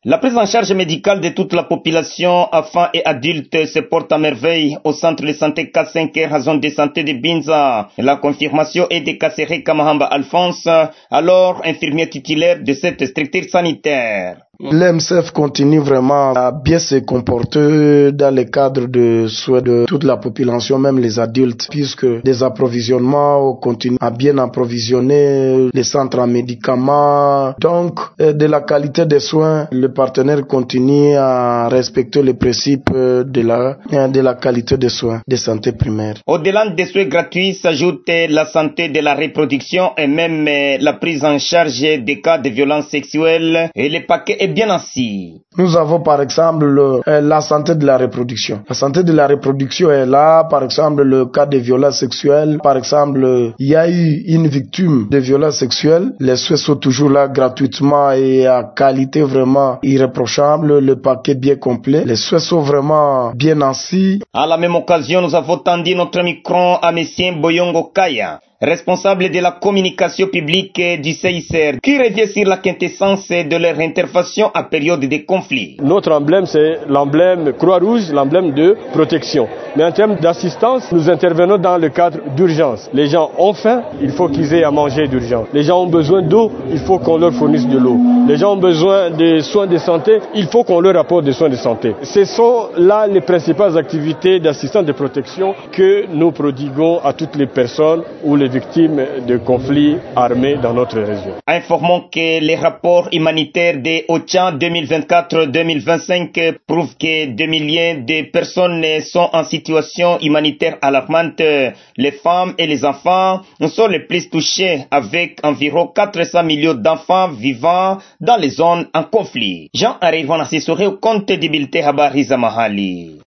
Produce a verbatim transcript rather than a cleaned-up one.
La prise en charge médicale de toute la population, enfants et adultes, se porte à merveille au centre de santé K cinq R à zone de santé de Binza. La confirmation est de Kasseré Kamahamba Alphonse, alors infirmier titulaire de cette structure sanitaire. L'M S F continue vraiment à bien se comporter dans le cadre de soins de toute la population, même les adultes, puisque des approvisionnements continuent à bien approvisionner les centres en médicaments. Donc, de la qualité des soins, le partenaire continue à respecter les principes de la, de la qualité des soins de santé primaire. Au-delà des soins gratuits s'ajoute la santé de la reproduction et même la prise en charge des cas de violences sexuelles et les paquets est bien assis. Nous avons par exemple le, la santé de la reproduction. La santé de la reproduction est là, par exemple le cas de violence sexuelle. Par exemple, il y a eu une victime de violence sexuelle. Les soins sont toujours là gratuitement et à qualité vraiment irréprochable. Le paquet bien complet. Les soins sont vraiment bien assis. À la même occasion, nous avons tendu notre micro à M. Boyongo Kaya, responsable de la communication publique du C I C R, qui revient sur la quintessence de leur intervention à période de conflit. Notre emblème, c'est l'emblème Croix-Rouge, l'emblème de protection. Mais en termes d'assistance, nous intervenons dans le cadre d'urgence. Les gens ont faim, il faut qu'ils aient à manger d'urgence. Les gens ont besoin d'eau, il faut qu'on leur fournisse de l'eau. Les gens ont besoin de soins de santé, il faut qu'on leur apporte des soins de santé. Ce sont là les principales activités d'assistance de protection que nous prodiguons à toutes les personnes ou les victimes de conflits armés dans notre région. Informons que les rapports humanitaires de OCHA deux mille vingt-quatre deux mille vingt-cinq prouvent que deux millions de personnes sont en situation humanitaire alarmante. Les femmes et les enfants sont les plus touchés, avec environ quatre cents millions d'enfants vivant dans les zones en conflit. Jean arrivant à s'assurer au compte de Bilte Habariza Mahali.